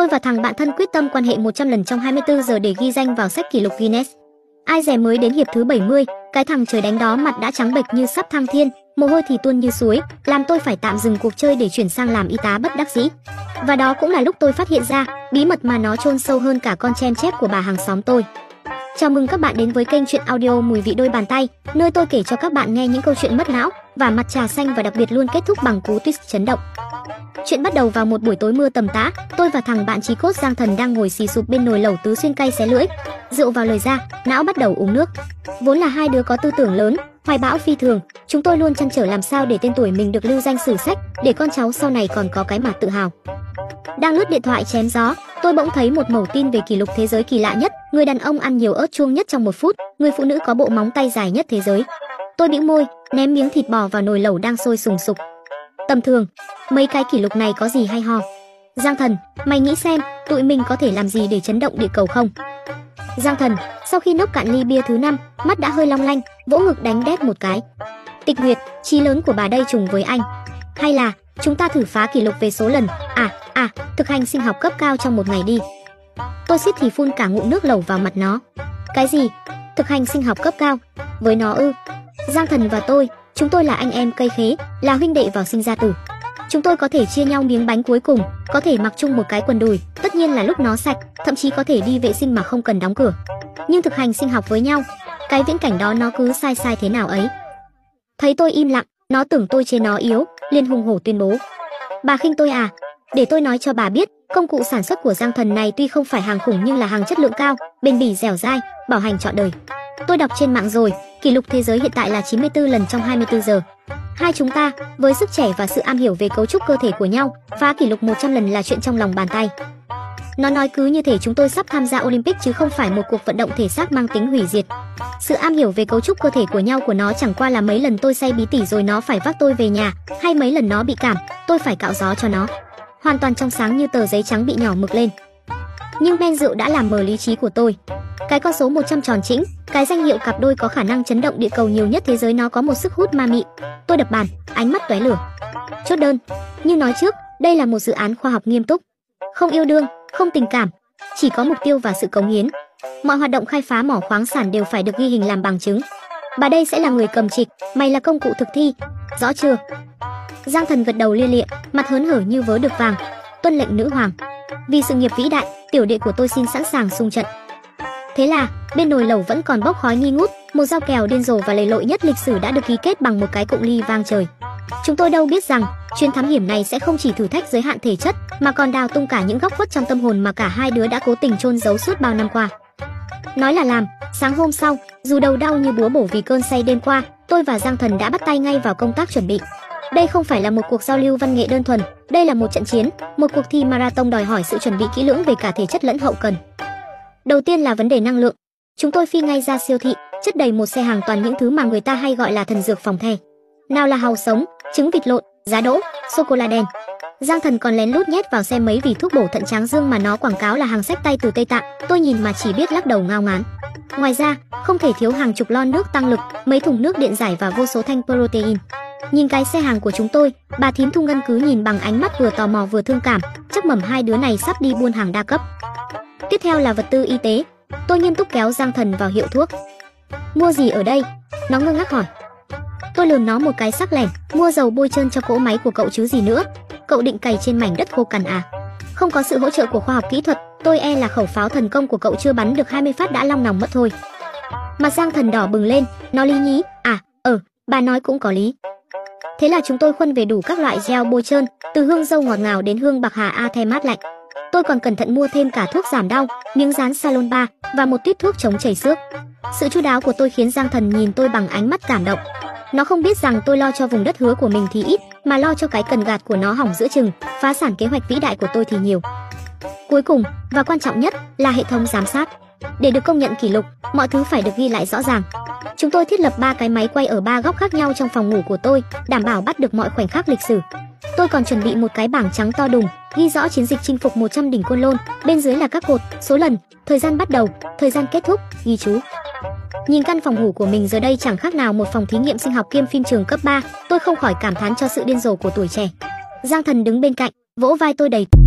Tôi và thằng bạn thân quyết tâm quan hệ 100 lần trong 24 giờ để ghi danh vào sách kỷ lục Guinness. Ai dè mới đến hiệp thứ 70, cái thằng trời đánh đó mặt đã trắng bệch như sắp thăng thiên, mồ hôi thì tuôn như suối, làm tôi phải tạm dừng cuộc chơi để chuyển sang làm y tá bất đắc dĩ. Và đó cũng là lúc tôi phát hiện ra bí mật mà nó chôn sâu hơn cả con chen chép của bà hàng xóm tôi. Chào mừng các bạn đến với kênh truyện audio Mùi vị đôi bàn tay, nơi tôi kể cho các bạn nghe những câu chuyện mất não và mặt trà xanh, và đặc biệt luôn kết thúc bằng cú twist chấn động. Chuyện bắt đầu vào một buổi tối mưa tầm tã. Tôi và thằng bạn chí cốt Giang Thần đang ngồi xì sụp bên nồi lẩu tứ xuyên cay xé lưỡi. Rượu vào lời ra, não bắt đầu uống nước. Vốn là hai đứa có tư tưởng lớn, hoài bão phi thường, chúng tôi luôn trăn trở làm sao để tên tuổi mình được lưu danh sử sách, để con cháu sau này còn có cái mà tự hào. Đang lướt điện thoại chém gió, tôi bỗng thấy một mẩu tin về kỷ lục thế giới kỳ lạ nhất: người đàn ông ăn nhiều ớt chuông nhất trong 1 phút, người phụ nữ có bộ móng tay dài nhất thế giới. Tôi bĩu môi, ném miếng thịt bò vào nồi lẩu đang sôi sùng sục. Tầm thường, mấy cái kỷ lục này có gì hay ho? Giang Thần, mày nghĩ xem, tụi mình có thể làm gì để chấn động địa cầu không? Giang Thần, sau khi nốc cạn ly bia thứ 5, mắt đã hơi long lanh, vỗ ngực đánh đét một cái. Tịch Nguyệt, chí lớn của bà đây trùng với anh. Hay là chúng ta thử phá kỷ lục về số lần, thực hành sinh học cấp cao trong một ngày đi. Tôi suýt thì phun cả ngụm nước lẩu vào mặt nó. Cái gì? Thực hành sinh học cấp cao? Với nó ư? Giang Thần và tôi, chúng tôi là anh em cây khế, là huynh đệ vào sinh ra tử. Chúng tôi có thể chia nhau miếng bánh cuối cùng, có thể mặc chung một cái quần đùi, tất nhiên là lúc nó sạch, thậm chí có thể đi vệ sinh mà không cần đóng cửa. Nhưng thực hành sinh học với nhau, cái viễn cảnh đó nó cứ sai sai thế nào ấy. Thấy tôi im lặng, nó tưởng tôi chê nó yếu, liền hùng hổ tuyên bố: bà khinh tôi à? Để tôi nói cho bà biết, công cụ sản xuất của Giang Thần này tuy không phải hàng khủng nhưng là hàng chất lượng cao, bền bỉ dẻo dai, bảo hành trọn đời. Tôi đọc trên mạng rồi, kỷ lục thế giới hiện tại là 94 lần trong 24 giờ. Hai chúng ta, với sức trẻ và sự am hiểu về cấu trúc cơ thể của nhau, phá kỷ lục 100 lần là chuyện trong lòng bàn tay. Nó nói cứ như thể chúng tôi sắp tham gia Olympic chứ không phải một cuộc vận động thể xác mang tính hủy diệt. Sự am hiểu về cấu trúc cơ thể của nhau của nó chẳng qua là mấy lần tôi say bí tỉ rồi nó phải vác tôi về nhà, hay mấy lần nó bị cảm, tôi phải cạo gió cho nó. Hoàn toàn trong sáng như tờ giấy trắng bị nhỏ mực lên. Nhưng men rượu đã làm mờ lý trí của tôi. Cái con số 100 tròn chỉnh, cái danh hiệu cặp đôi có khả năng chấn động địa cầu nhiều nhất thế giới, nó có một sức hút ma mị. Tôi đập bàn, ánh mắt tóe lửa. Chốt đơn. Như nói trước, đây là một dự án khoa học nghiêm túc. Không yêu đương, không tình cảm, chỉ có mục tiêu và sự cống hiến. Mọi hoạt động khai phá mỏ khoáng sản đều phải được ghi hình làm bằng chứng. Bà đây sẽ là người cầm trịch, mày là công cụ thực thi. Rõ chưa? Giang Thần gật đầu lia lịa, mặt hớn hở như vớ được vàng. Tuân lệnh nữ hoàng. Vì sự nghiệp vĩ đại, tiểu đệ của tôi xin sẵn sàng xung trận. Thế là, bên nồi lẩu vẫn còn bốc khói nghi ngút, một giao kèo điên rồ và lầy lội nhất lịch sử đã được ký kết bằng một cái cụng ly vang trời. Chúng tôi đâu biết rằng, chuyến thám hiểm này sẽ không chỉ thử thách giới hạn thể chất, mà còn đào tung cả những góc khuất trong tâm hồn mà cả hai đứa đã cố tình chôn giấu suốt bao năm qua. Nói là làm, sáng hôm sau, dù đầu đau như búa bổ vì cơn say đêm qua, tôi và Giang Thần đã bắt tay ngay vào công tác chuẩn bị. Đây không phải là một cuộc giao lưu văn nghệ đơn thuần, đây là một trận chiến, một cuộc thi marathon đòi hỏi sự chuẩn bị kỹ lưỡng về cả thể chất lẫn hậu cần. Đầu tiên là vấn đề năng lượng. Chúng tôi phi ngay ra siêu thị, chất đầy một xe hàng toàn những thứ mà người ta hay gọi là thần dược phòng the. Nào là hàu sống, trứng vịt lộn, giá đỗ, sô cô la đen. Giang Thần còn lén lút nhét vào xe mấy vỉ thuốc bổ thận tráng dương mà nó quảng cáo là hàng xách tay từ Tây Tạng. Tôi nhìn mà chỉ biết lắc đầu ngao ngán. Ngoài ra, không thể thiếu hàng chục lon nước tăng lực, mấy thùng nước điện giải và vô số thanh protein. Nhìn cái xe hàng của chúng tôi, bà thím Thu Ngân cứ nhìn bằng ánh mắt vừa tò mò vừa thương cảm, chắc mẩm hai đứa này sắp đi buôn hàng đa cấp. Tiếp theo là vật tư y tế. Tôi nghiêm túc kéo Giang Thần vào hiệu thuốc. Mua gì ở đây? Nó ngơ ngác hỏi. Tôi lườm nó một cái sắc lẻm. Mua dầu bôi trơn cho cỗ máy của cậu chứ gì nữa. Cậu định cày trên mảnh đất khô cằn à? Không có sự hỗ trợ của khoa học kỹ thuật, tôi e là khẩu pháo thần công của cậu chưa bắn được 20 phát đã long nòng mất thôi. Mặt Giang Thần đỏ bừng lên. Nó lý nhí. Bà nói cũng có lý. Thế là chúng tôi khuân về đủ các loại gel bôi trơn, từ hương dâu ngọt ngào đến hương bạc hà a the mát lạnh. Tôi còn cẩn thận mua thêm cả thuốc giảm đau, miếng dán Salon 3 và một tuyếp thuốc chống chảy xước. Sự chu đáo của tôi khiến Giang Thần nhìn tôi bằng ánh mắt cảm động. Nó không biết rằng tôi lo cho vùng đất hứa của mình thì ít, mà lo cho cái cần gạt của nó hỏng giữa chừng, phá sản kế hoạch vĩ đại của tôi thì nhiều. Cuối cùng, và quan trọng nhất, là hệ thống giám sát. Để được công nhận kỷ lục, mọi thứ phải được ghi lại rõ ràng. Chúng tôi thiết lập 3 cái máy quay ở 3 góc khác nhau trong phòng ngủ của tôi, đảm bảo bắt được mọi khoảnh khắc lịch sử. Tôi còn chuẩn bị một cái bảng trắng to đùng, ghi rõ chiến dịch chinh phục 100 đỉnh Côn Lôn, bên dưới là các cột, số lần, thời gian bắt đầu, thời gian kết thúc, ghi chú. Nhìn căn phòng ngủ của mình giờ đây chẳng khác nào một phòng thí nghiệm sinh học kiêm phim trường cấp 3, tôi không khỏi cảm thán cho sự điên rồ của tuổi trẻ. Giang Thần đứng bên cạnh, vỗ vai tôi đầy